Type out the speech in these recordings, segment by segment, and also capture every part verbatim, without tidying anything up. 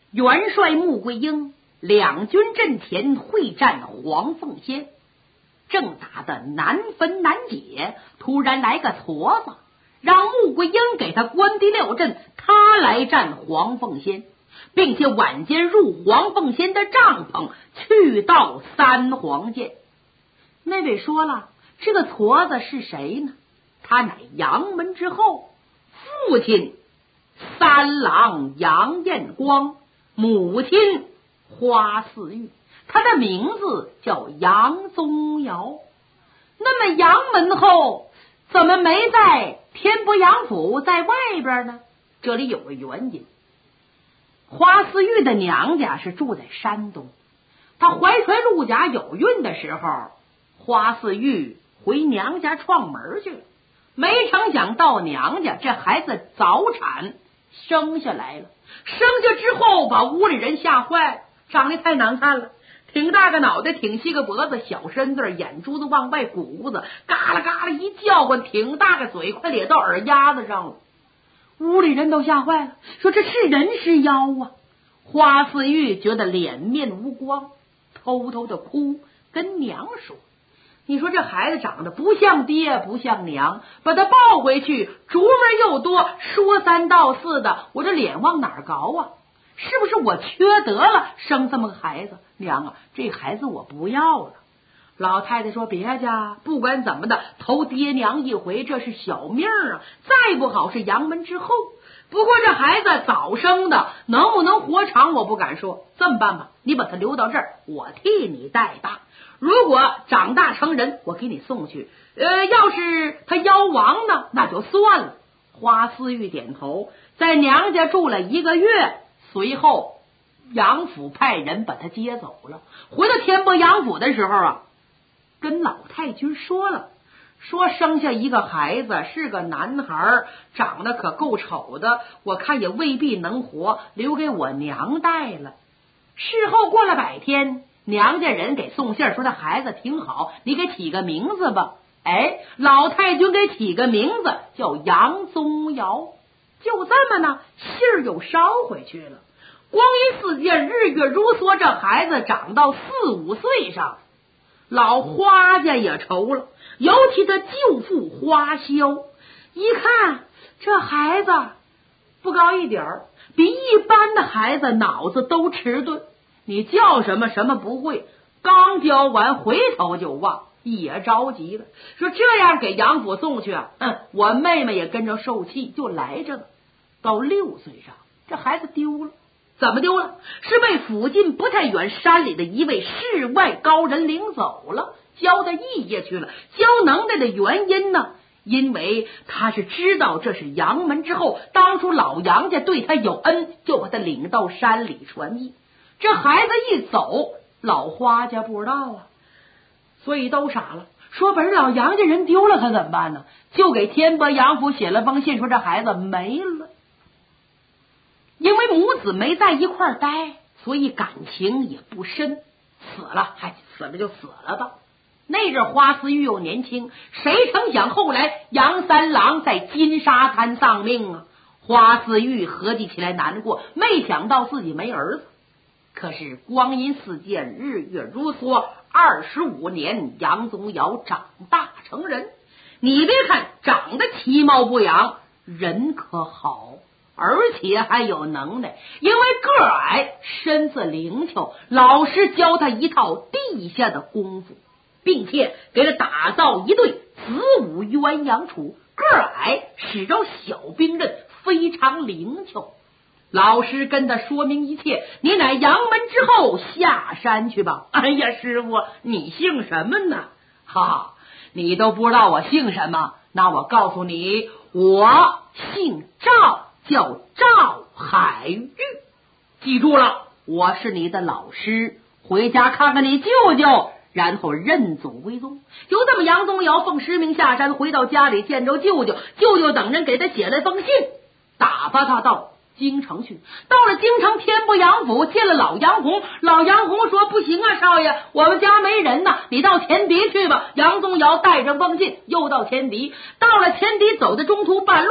元帅穆桂英两军阵前会战黄凤仙，正打得难分难解，突然来个矬子，让穆桂英给他关敌料阵，他来战黄凤仙，并且晚间入黄凤仙的帐篷，去到三皇见。那位说了，这个矬子是谁呢？他乃杨门之后，父亲三郎杨彦光，母亲花四玉，他的名字叫杨宗尧。那么杨门后怎么没在天波杨府，在外边呢？这里有个原因。花四玉的娘家是住在山东，他怀揣陆甲有孕的时候，花四玉回娘家串门去了，没成想到娘家，这孩子早产生下来了，生下之后把屋里人吓坏了，长得太难看了，挺大个脑袋，挺细个脖子，小身子，眼珠子往外鼓子，嘎啦嘎啦一叫唤，挺大个嘴，快咧到耳丫子上了。屋里人都吓坏了，说这是人是妖啊。花四玉觉得脸面无光，偷偷的哭，跟娘说，你说这孩子长得不像爹不像娘，把他抱回去，竹门又多，说三道四的，我这脸往哪儿搞啊？是不是我缺德了，生这么个孩子？娘啊，这孩子我不要了。老太太说，别家不管怎么的，投爹娘一回，这是小命啊，再不好是杨门之后。不过这孩子早生的，能不能活长我不敢说。这么办吧，你把他留到这儿，我替你带大。如果长大成人，我给你送去。呃，要是他夭亡呢，那就算了。花四玉点头，在娘家住了一个月，随后杨府派人把他接走了。回到天波杨府的时候啊，跟老太君说了，说生下一个孩子是个男孩，长得可够丑的，我看也未必能活，留给我娘带了。事后过了百天，娘家人给送信说这孩子挺好，你给起个名字吧。哎，老太君给起个名字叫杨宗尧。就这么呢，信儿又捎回去了。光阴似箭，日月如梭，这孩子长到四五岁上，老花家也愁了，尤其他舅父花销，一看这孩子不高一点儿，比一般的孩子脑子都迟钝，你叫什么什么不会，刚教完回头就忘，也着急了，说这样给杨府送去啊，嗯，我妹妹也跟着受气，就来着了。到六岁上，这孩子丢了。怎么丢了？是被附近不太远山里的一位世外高人领走了，教他艺业去了。教能耐的原因呢，因为他是知道这是杨门之后，当初老杨家对他有恩，就把他领到山里传艺。这孩子一走，老花家不知道啊，所以都傻了，说本老杨家人丢了，可怎么办呢？就给天波杨府写了封信，说这孩子没了。因为母子没在一块儿待，所以感情也不深，死了，嗨，死了就死了吧。那阵花四玉又年轻，谁成想后来杨三郎在金沙滩丧命啊！花四玉合计起来难过，没想到自己没儿子。可是光阴似箭，日月如梭，二十五年，杨宗尧长大成人。你别看长得其貌不扬，人可好，而且还有能耐，因为个矮，身子灵巧，老师教他一套地下的功夫，并且给他打造一对子午鸳鸯杵。个矮，使着小兵刃，非常灵巧。老师跟他说明一切，你乃杨门之后，下山去吧。哎呀，师傅，你姓什么呢？哈，你都不知道我姓什么？那我告诉你，我姓赵，叫赵海玉。记住了，我是你的老师，回家看看你舅舅，然后认祖归宗。就这么，杨宗尧奉师命下山，回到家里见着舅舅，舅舅等人给他写了封信，打发他到京城去。到了京城天波杨府，见了老杨红。老杨红说，不行啊，少爷，我们家没人呐，你到前敌去吧。杨宗尧带着封信又到前敌，到了前敌，走的中途半路，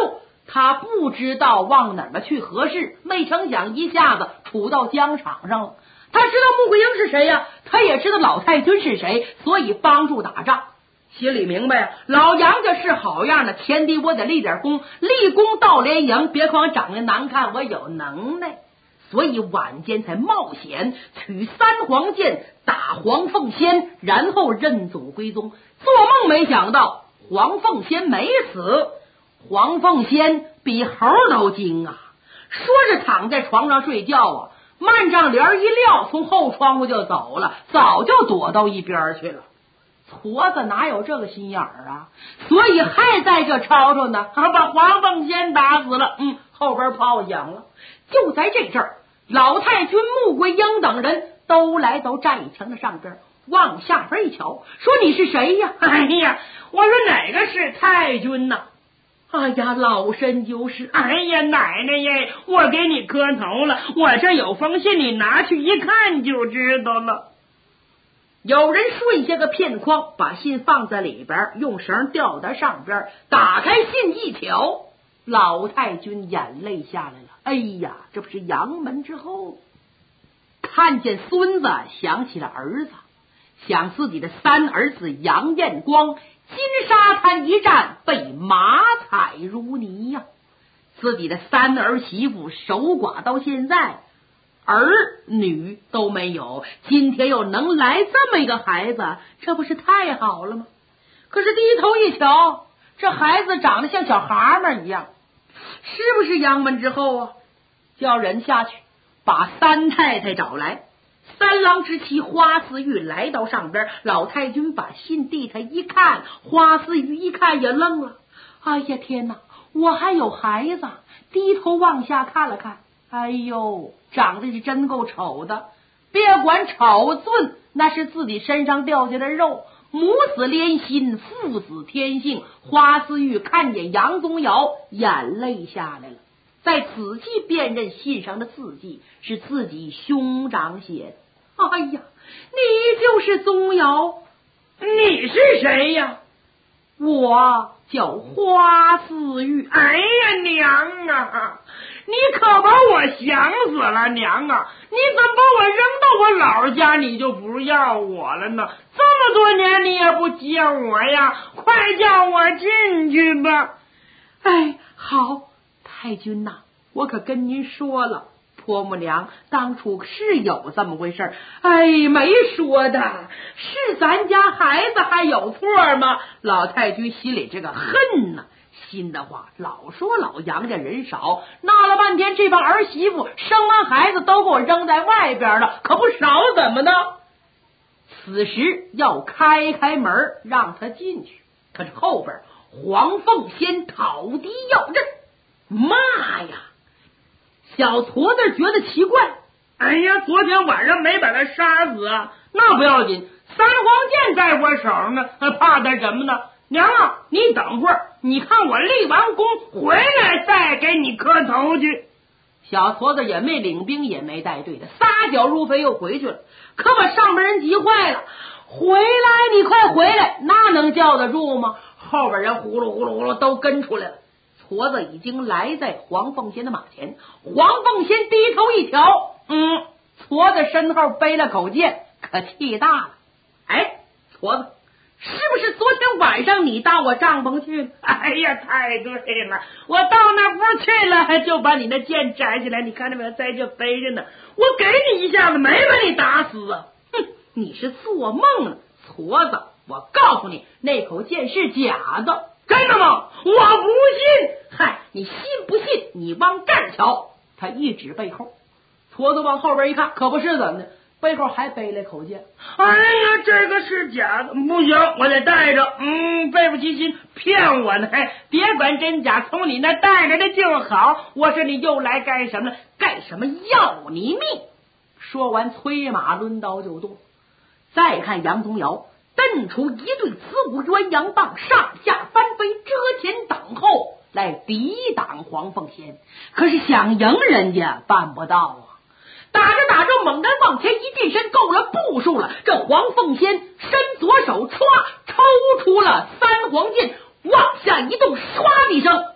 他不知道往哪么去合适，没成想一下子处到疆场上了。他知道穆桂英是谁呀、啊，他也知道老太君是谁，所以帮助打仗。心里明白呀、啊，老杨家是好样的，前敌我得立点功，立功到连营，别光长得难看，我有能耐。所以晚间才冒险取三黄剑打黄凤仙，然后认祖归宗。做梦没想到黄凤仙没死，黄凤仙比猴都精啊！说是躺在床上睡觉啊，幔帐帘一撂，从后窗户就走了，早就躲到一边去了。矬子哪有这个心眼儿啊？所以还在这吵吵呢，把黄凤仙打死了。嗯，后边炮响了。就在这阵儿，老太君穆桂英等人都来到寨城的上边，往下边一瞧，说你是谁呀？ 哎呀，我说哪个是太君呢？ 哎呀，老身就是。 哎呀，奶奶耶，我给你磕头了，我这有封信，你拿去一看就知道了。 有人顺下个片框，把信放在里边，用绳吊在上边，打开信一瞧，老太君眼泪下来了。哎呀，这不是杨门之后，看见孙子，想起了儿子，想自己的三儿子杨彦光金沙滩一战被马踩如泥呀、啊，自己的三儿媳妇守寡到现在，儿女都没有，今天又能来这么一个孩子，这不是太好了吗？可是低头一瞧，这孩子长得像小蛤蟆一样，是不是杨门之后啊？叫人下去把三太太找来。三郎之妻花思玉来到上边，老太君把信递他一看，花思玉一看也愣了。哎呀天哪，我还有孩子！低头往下看了看，哎呦，长得是真够丑的。别管丑俊，那是自己身上掉下的肉。母子连心，父子天性。花思玉看见杨宗尧，眼泪下来了。再仔细辨认信上的字迹，是自己兄长写的。哎呀，你就是宗尧。 你是谁呀？ 我叫花思玉。 哎呀，娘啊，你可把我想死了，娘啊！你怎么把我扔到我姥家，你就不要我了呢？这么多年你也不接我呀，快叫我进去吧。 哎，好，太君呐，我可跟您说了，婆母娘当初是有这么回事儿，哎，没说的，是咱家孩子还有错吗？老太君心里这个恨呐、啊，心的话老说老杨家人少，闹了半天这帮儿媳妇生完孩子都给我扔在外边了，可不少，怎么呢？此时要开开门让他进去，可是后边黄凤仙讨敌要阵，妈呀！小矬子觉得奇怪， 哎呀，昨天晚上没把他杀死啊，那不要紧，三黄剑在我手呢，怕他什么呢？娘啊，你等会儿，你看我立完功回来再给你磕头去。 小矬子也没领兵，也没带队的，撒脚入飞又回去了，可把上边人急坏了。回来，你快回来，那能叫得住吗？后边人呼噜呼噜呼噜都跟出来了。矬子已经来在黄凤仙的马前，黄凤仙低头一瞧，嗯，矬子身后背了口剑，可气大了。哎，矬子，是不是昨天晚上你到我帐篷去了？ 哎呀，太对了，我到那屋去了，就把你那剑摘下来，你看见没有，在这背着呢。我给你一下子，没把你打死啊！ 哼，你是做梦呢，矬子！我告诉你，那口剑是假的。 真的吗？我不信。 嗨，你信不信？你往这儿瞧。他一指背后，矬子往后边一看，可不是怎么的，背后还背了口剑。 哎呀，这个是假的，不行，我得带着。嗯，背不起心，骗我呢。别管真假，从你那带着的就好。我说你又来干什么？ 干什么？要你命！说完，催马抡刀就动。再看杨宗尧蹬出一对子午鸳鸯棒，上下翻飞，遮前等后，来抵挡黄凤仙。可是想赢人家办不到啊！打着打着，猛然往前一近身，够了步数了。这黄凤仙伸左手，歘，抽出了三黄剑，往下一动，唰的一声，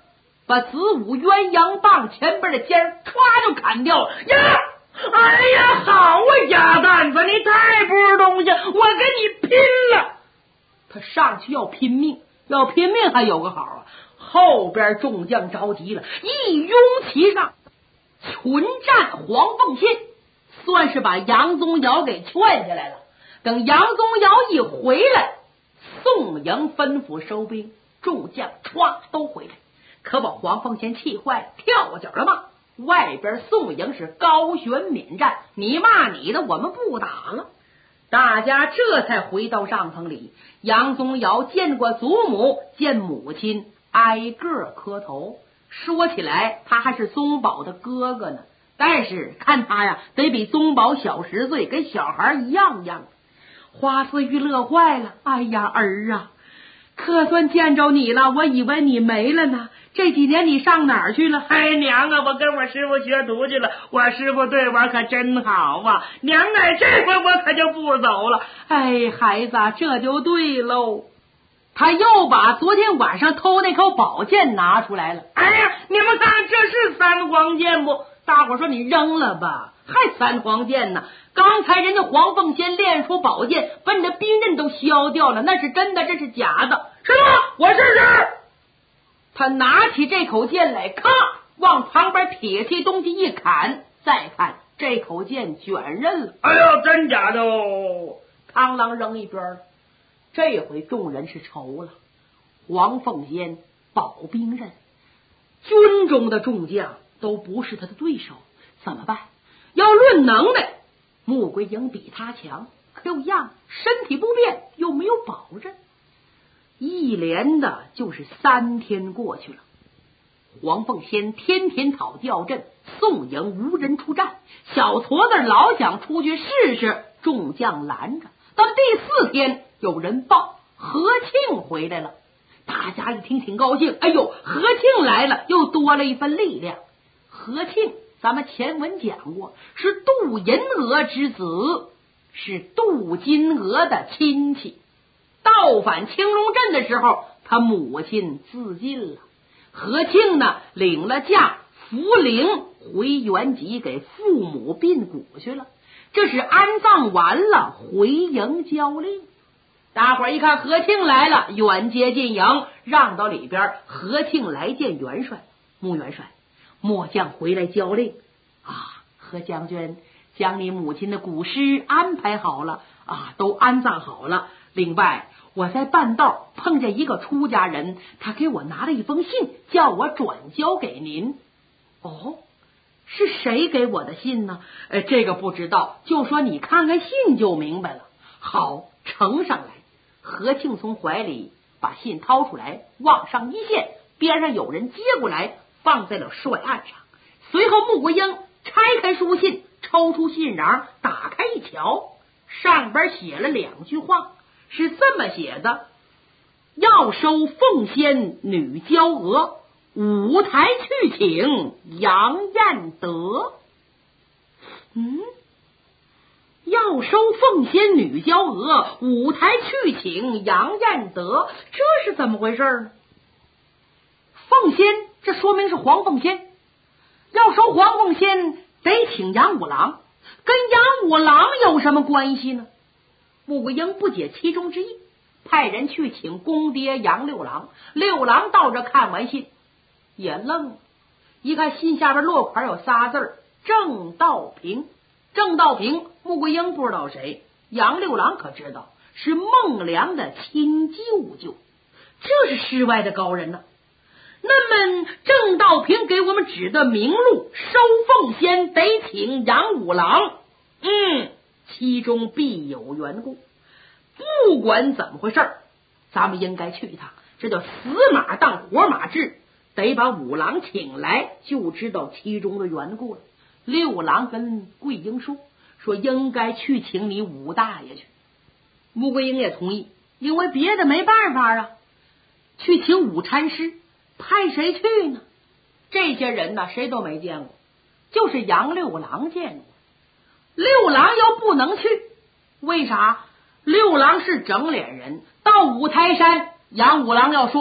把子午鸳鸯棒前边的尖儿歘就砍掉了。 呀！哎呀，好啊，鸭蛋子，你太不是东西，我跟你拼了！ 他上去要拼命，要拼命还有个好啊，后边众将着急了，一拥其上，群战黄凤仙，算是把杨宗尧给劝下来了。等杨宗尧一回来，宋营吩咐收兵，众将歘都回来，可把黄凤仙气坏，跳脚了吗？外边宋营是高悬免战，你骂你的，我们不打了。大家这才回到帐篷里，杨宗尧见过祖母，见母亲，挨个磕头。说起来他还是宗保的哥哥呢，但是看他呀，得比宗保小十岁，跟小孩一样样。花似玉乐坏了，哎呀儿啊，可算见着你了，我以为你没了呢。这几年你上哪儿去了？ 哎娘啊，我跟我师傅学徒去了，我师傅对我可真好啊！娘哎，这回我可就不走了。 哎，孩子，这就对喽。他又把昨天晚上偷那口宝剑拿出来了。 哎呀，你们看，这是三黄剑不？ 大伙说你扔了吧，还三黄剑呢？刚才人家黄凤仙练出宝剑，把你的兵刃都削掉了，那是真的，这是假的。 是吗？我试试。 他拿起这口剑来，咔，往旁边铁器东西一砍，再看这口剑卷刃了。 哎呦，真假的哦！ 螳螂扔一边了。这回众人是愁了，黄凤仙宝兵刃，军中的众将都不是他的对手，怎么办？要论能耐，穆桂英比他强，可又样身体不便，又没有宝刃。一连的就是三天过去了，黄凤仙天天讨吊阵，宋营无人出战，小矬子老想出去试试，众将拦着。到第四天，有人报何庆回来了，大家一听挺高兴，哎呦，何庆来了，又多了一份力量。何庆咱们前文讲过，是杜银娥之子，是杜金娥的亲戚。到返青龙镇的时候，他母亲自尽了。何庆呢，领了假扶灵回原籍，给父母殡骨去了。这是安葬完了，回营交令。大伙儿一看何庆来了，远接进营，让到里边。何庆来见元帅，穆元帅，末将回来交令啊，何将军将你母亲的古尸安排好了啊，都安葬好了。另外，我在半道碰见一个出家人，他给我拿了一封信，叫我转交给您。哦，是谁给我的信呢？呃，这个不知道，就说你看看信就明白了。好，呈上来。何庆从怀里把信掏出来，往上一献，边上有人接过来，放在了帅案上。随后穆桂英拆开书信，抽出信瓤，打开一瞧，上边写了两句话，是这么写的：要收凤仙女娇娥，舞台去请杨彦德。嗯，要收凤仙女娇娥，舞台去请杨彦德，这是怎么回事呢？凤仙，这说明是黄凤仙。要收黄凤仙，得请杨五郎，跟杨五郎有什么关系呢？穆桂英不解其中之意，派人去请公爹杨六郎。六郎到这看完信也愣了，一看信下边落款有仨字儿：郑道平。郑道平，穆桂英不知道谁，杨六郎可知道，是孟良的亲舅舅，这是世外的高人呢、啊。那么郑道平给我们指的明路，收凤仙得请杨五郎，嗯，其中必有缘故。不管怎么回事，咱们应该去一趟，这叫死马当活马治，得把五郎请来，就知道其中的缘故了。六郎跟桂英说说应该去请你武大爷去。穆桂英也同意，因为别的没办法啊。去请武禅师，派谁去呢？这些人呢，谁都没见过，就是杨六郎见过。六郎又不能去，为啥？六郎是整脸人，到五台山，杨五郎要说了，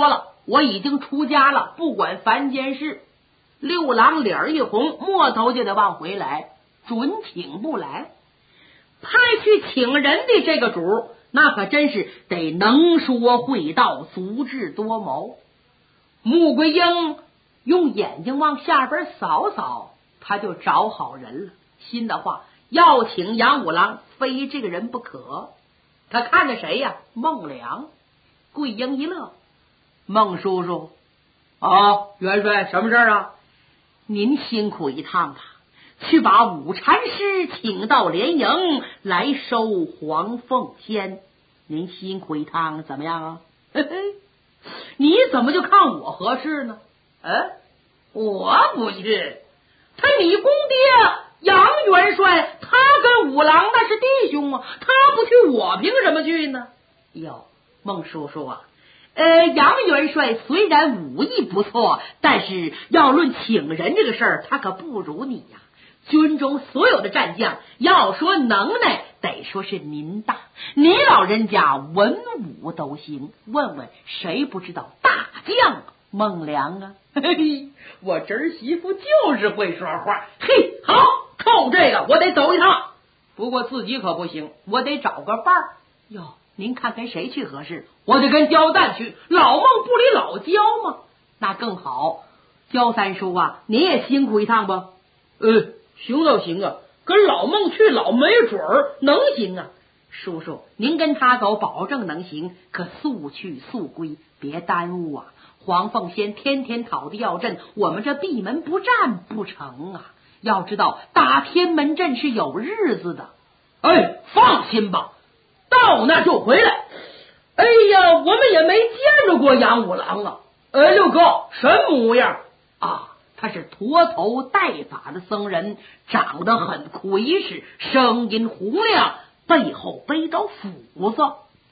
我已经出家了，不管凡间事。六郎脸一红，摸头就得往回来，准请不来。派去请人的这个主，那可真是得能说会道，足智多谋。穆桂英用眼睛往下边扫扫，他就找好人了。心的话，要请杨五郎，非这个人不可。他看着谁呀？孟良。桂英一乐，孟叔叔，啊，元帅，什么事啊？您辛苦一趟吧，去把武禅师请到连营来收黄凤仙。您辛苦一趟，怎么样啊？嘿嘿，你怎么就看我合适呢？嗯，我不去，他你公爹杨元帅，他跟五郎那是弟兄啊，他不去，我凭什么去呢？哟，孟叔叔啊，呃，杨元帅虽然武艺不错，但是要论请人这个事儿，他可不如你呀。军中所有的战将，要说能耐，得说是您大。您老人家文武都行，问问谁不知道大将孟良啊？嘿嘿，我侄儿媳妇就是会说话。嘿，好，靠这个我得走一趟，不过自己可不行，我得找个伴儿。哟，您看跟谁去合适？我得跟焦旦去，老孟不离老焦嘛，那更好。焦三叔啊，你也辛苦一趟吧。呃，行倒行啊，跟老孟去老没准儿能行啊。叔叔，您跟他走，保证能行，可速去速归，别耽误啊。黄凤仙天天讨的要阵，我们这闭门不战不成啊。要知道打天门阵是有日子的。哎，放心吧，到那就回来。哎呀，我们也没见着过杨五郎啊。哎，六哥什么模样啊？他是驼头戴发的僧人，长得很魁实，声音洪亮，背后背着斧子。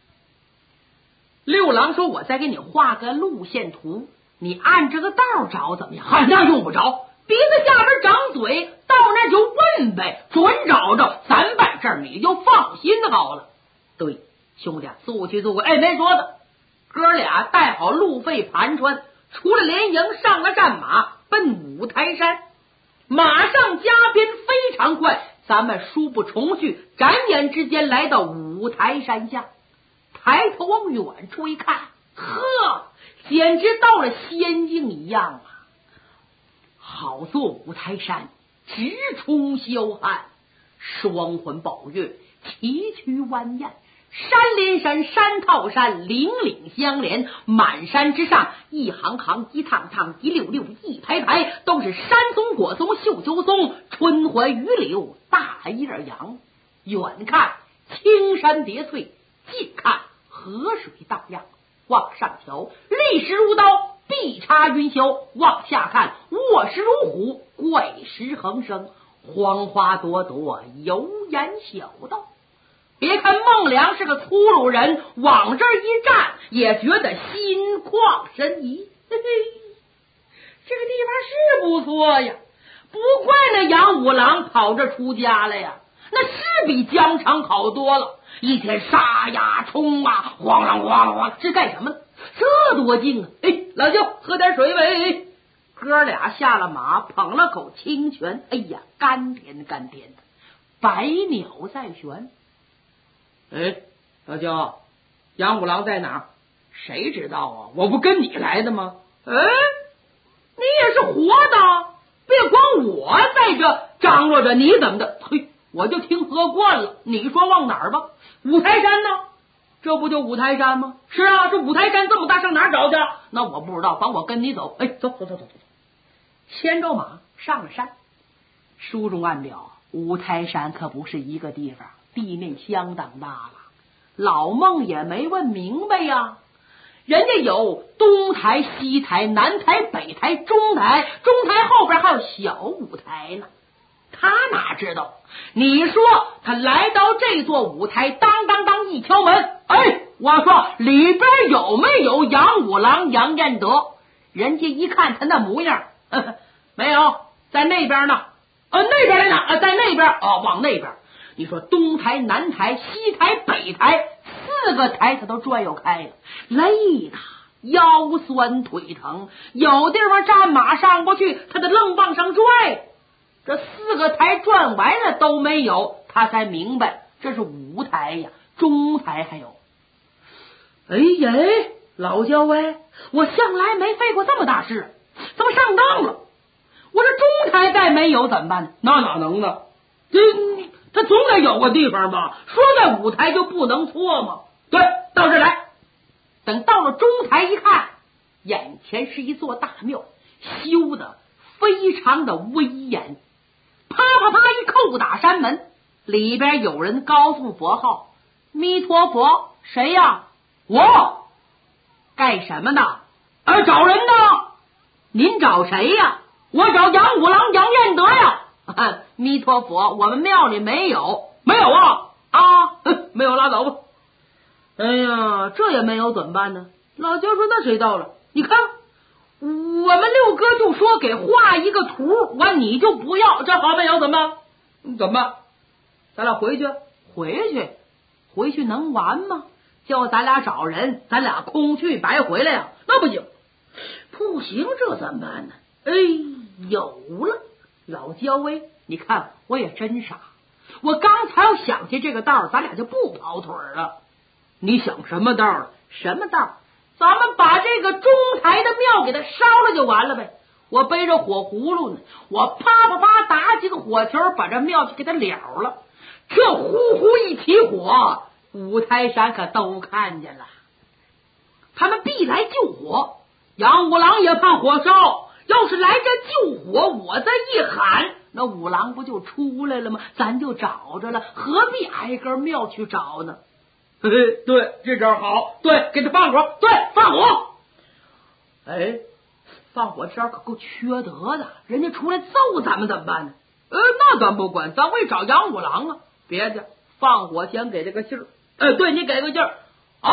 六郎说：“我再给你画个路线图，你按这个道找怎么样？”那用不着，鼻子下边长嘴，到那就问呗，准找着，咱办事儿你就放心的好了。对，兄弟，速去速回。哎，没说的，哥俩带好路费盘缠，出了连营，上了战马，奔五台山。马上加鞭非常快，咱们书不重叙，转眼之间来到五台山下。抬头往远处一看，呵，简直到了仙境一样啊！好座五台山，直冲霄汉，双环宝月，崎岖蜿蜒，山连山，山套山，岭岭相连。满山之上，一行行，一趟趟，一溜溜，一排排，都是山松、果松、绣球松，春槐、榆柳，大叶杨。远看青山叠翠，近看河水荡漾。往上瞧，立石如刀，碧插云霄；往下看，卧石如虎，怪石横生，黄花朵朵，油盐小道。别看孟良是个粗鲁人，往这儿一站，也觉得心旷神怡。嘿嘿，这个地方是不错呀，不怪那杨五郎跑这出家了呀，那是比疆场好多了。一天杀呀冲啊，晃啷晃啷晃，是干什么呢？这多劲啊！哎，老舅喝点水呗。哥俩下了马，捧了口清泉，哎呀，甘甜甘甜的，百鸟在旋。哎，老舅，杨五郎在哪儿？谁知道啊？我不跟你来的吗？哎，你也是活的，别光我在这张罗着，你怎么的？嘿，我就听喝惯了。你说往哪儿吧？五台山呢？这不就五台山吗？是啊，这五台山这么大，上哪儿找去？那我不知道，反我跟你走。哎，走走走走走，牵着马上了山。书中暗表，五台山可不是一个地方，地面相当大了。老孟也没问明白呀，人家有东台、西台、南台、北台、中台，中台后边还有小舞台呢。他哪知道？你说他来到这座舞台，当当当一敲门，哎，我说里边有没有杨五郎、杨彦德？人家一看他那模样，呵呵，没有，在那边呢。呃，那边在哪？呃，在那边啊、哦，往那边。你说东台、南台、西台、北台，四个台他都转悠开了，累的腰酸腿疼，有地方站马上不去，他得愣往上拽。这四个台转完了都没有，他才明白这是五台呀，中台还有。哎呀，老焦哎，我向来没费过这么大事，怎么上当了？我这中台再没有怎么办呢？ 那哪能呢？这他总得有个地方吧？说在五台就不能错吗？对，到这来。 等到了中台一看，眼前是一座大庙，修的非常的威严。啪啪啪一扣打山门，里边有人高颂佛号：弥陀佛。谁呀？我。干什么呢？ 呃，找人呢。 您找谁呀？ 我找杨五郎杨彦德呀。 弥陀佛，我们庙里没有。 没有啊？ 啊， 没有拉倒吧。 哎呀，这也没有怎么办呢？老焦说：“那谁到了？你看，我们六哥就说给画一个图，完你就不要，这好没有怎么办？ 怎么办？ 咱俩回去，回去，回去能完吗？叫咱俩找人，咱俩空去白回来呀？那不行，不行，这怎么办呢？哎，有了，老焦哎，你看我也真傻，我刚才要想起这个道，咱俩就不跑腿了。 你想什么道了？ 什么道？咱们把这个中台的庙给它烧了就完了呗。我背着火葫芦呢，我啪啪啪打几个火球，把这庙就给它了了。这呼呼一起火，五台山可都看见了，他们必来救火。杨五郎也怕火烧，要是来这救火，我这一喊，那五郎不就出来了吗？咱就找着了，何必挨个庙去找呢？ 嘿嘿，对，这招好，对，给他放火，对，放火。 哎，放火这招可够缺德的，人家出来揍咱们怎么办呢？ 呃，那咱不管，咱会找杨五郎啊。 别介，放火先给这个信儿。 哎，对，你给个信儿。 哎，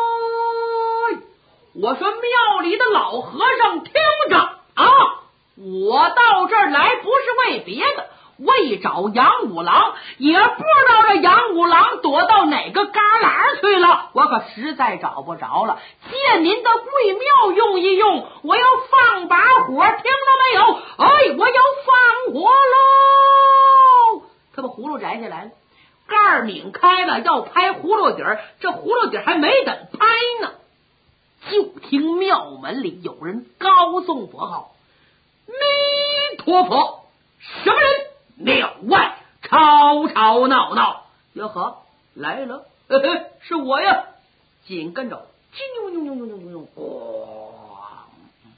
我说庙里的老和尚听着啊，我到这儿来不是为别的，为找杨五郎，也不知道这杨五郎躲到哪个旮旯去了，我可实在找不着了。借您的贵庙用一用，我要放把火，听着没有？哎，我要放火喽！他把葫芦摘下来了，盖儿拧开了，要拍葫芦底儿，这葫芦底儿还没等拍呢，就听庙门里有人高颂佛号：弥陀佛！什么人？庙外吵吵闹闹。哟呵，来了，呵呵，是我呀！紧跟着，啾啾啾啾啾啾啾，哇！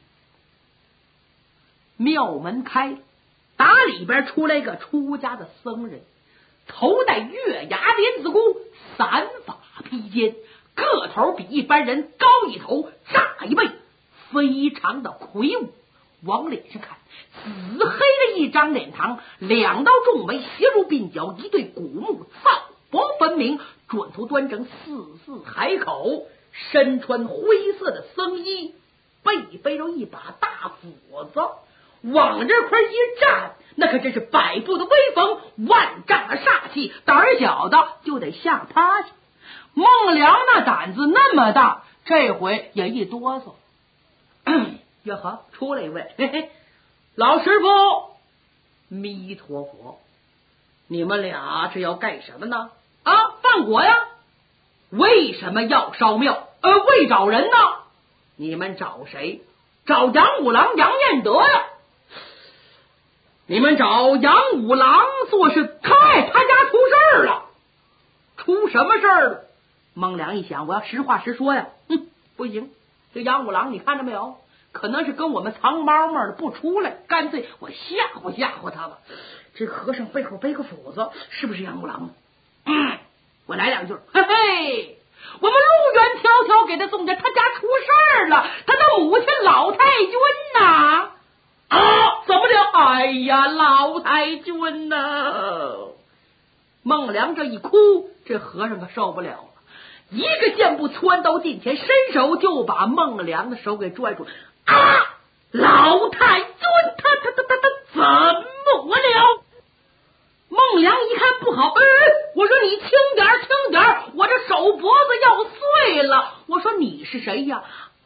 庙门开，打里边出来一个出家的僧人，头戴月牙莲子箍，散发披肩，个头比一般人高一头，大一倍，非常的魁梧。往脸上看，紫黑的一张脸庞，两道重眉斜入鬓角，一对古目造佛分明，准头端正，四字海口，身穿灰色的僧衣，背背着一把大斧子，往这块一站，那可真是百步的威风，万丈的煞气，胆儿小的就得吓趴下。孟良那胆子那么大，这回也一哆嗦。哟呵，出来一位，嘿嘿，老师傅，弥陀佛，你们俩这要干什么呢？啊，放火呀！为什么要烧庙？呃，为找人呢？你们找谁？找杨五郎杨彦德呀！你们找杨五郎做事，嗨，他家出事儿了。出什么事儿了？孟良一想，我要实话实说呀。哼，不行，这杨五郎你看着没有？可能是跟我们藏猫猫的不出来，干脆我吓唬吓唬他吧。这和尚背后背个斧子，是不是杨五郎？嗯，我来两句。嘿嘿，我们路远迢迢给他送家，他家出事儿了，他的母亲老太君呐。啊，怎么了？哎呀，老太君呐！孟良这一哭，这和尚可受不了了，一个箭步窜到近前，伸手就把孟良的手给拽住。啊！老太君，他他他他他怎么了？孟良一看不好，哎，我说你轻点轻点，我这手脖子要碎了。我说你是谁呀？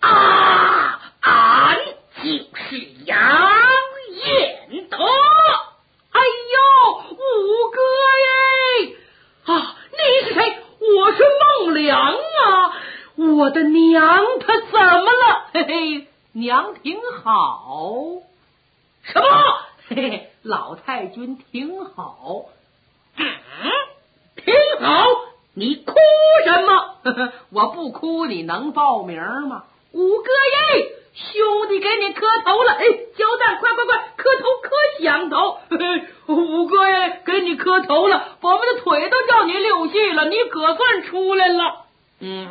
啊，俺就是杨彦德。 哎呦，五哥耶！啊，你是谁？我是孟良啊！我的娘，她怎么了？嘿嘿，娘挺好。 什么？ 嘿嘿，老太君挺好。 嗯，挺好。你哭什么？ 我不哭，你能报名吗？五哥耶，兄弟给你磕头了！哎，焦蛋，快快快，磕头磕响头！嘿嘿，五哥耶，给你磕头了，我们的腿都叫你溜细了，你可算出来了。 嗯，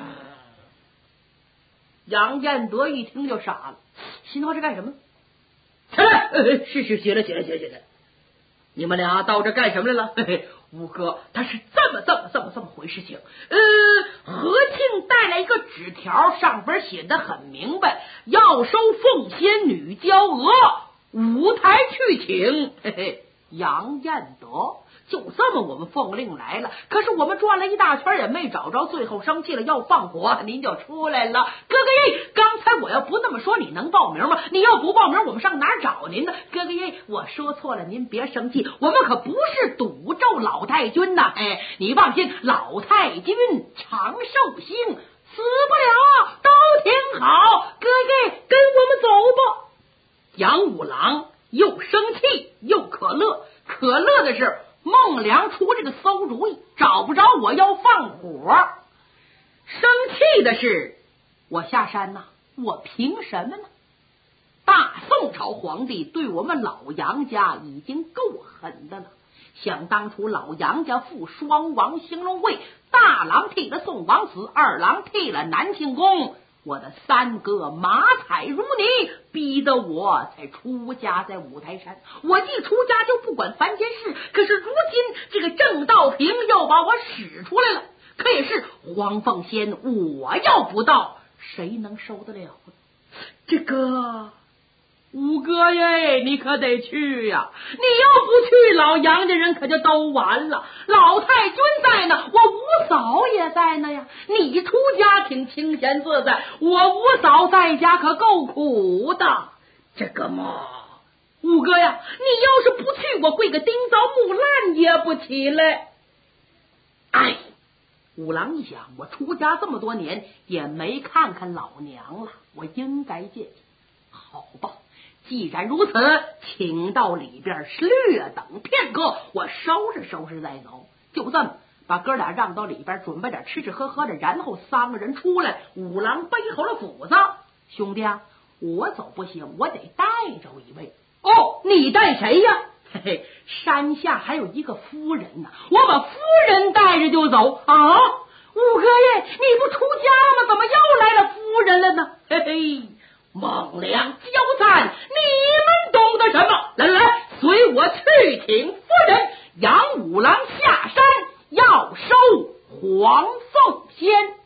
杨彦德一听就傻了，心说这干什么？ 起来！是是，起来起来起来起来！你们俩到这干什么来了？ 嘿嘿，五哥，他是这么这么这么这么回事情。呃，何庆带来一个纸条，上边写的很明白，要收凤仙女娇娥，舞台去请。嘿嘿，杨彦德。就这么，我们奉令来了。可是我们转了一大圈也没找着，最后生气了要放火，您就出来了。哥哥耶，刚才我要不那么说，你能报名吗？你要不报名，我们上哪儿找您呢？哥哥耶，我说错了，您别生气，我们可不是赌咒老太君呐。哎，你放心，老太君长寿星，死不了，都挺好。哥哥，跟我们走吧。杨五郎又生气又可乐，可乐的是孟良出这个馊主意，找不着我要放火。生气的是我下山呐，我凭什么呢？大宋朝皇帝对我们老杨家已经够狠的了。想当初老杨家赴双王兴隆会，大郎替了宋王子，二郎替了南庆宫，我的三哥马彩如泥，逼得我才出家在五台山。我既出家就不管凡间事，可是如今这个郑道平又把我使出来了，可也是黄凤仙，我要不到，谁能受得了呢？这个五哥耶，你可得去呀！你要不去，老杨家人可就都完了。老太君在呢，我五嫂也在呢呀。你出家挺清闲自在，我五嫂在家可够苦的。 这个嘛， 五哥呀，你要是不去，我跪个钉凿木烂也不起来。哎，五郎一想，我出家这么多年，也没看看老娘了，我应该见见。好吧，既然如此，请到里边略等片刻，我收拾收拾再走。就这么把哥俩让到里边，准备点吃吃喝喝的，然后三个人出来。五郎背好了斧子，兄弟啊，我走不行，我得带着一位。哦，你带谁呀？嘿嘿，山下还有一个夫人呢，我把夫人带着就走啊！五哥耶，你不出家吗？怎么又来了夫人了呢？嘿嘿，孟良交战，你们懂得什么？来来来，随我去请夫人。杨五郎下山要收黄凤仙。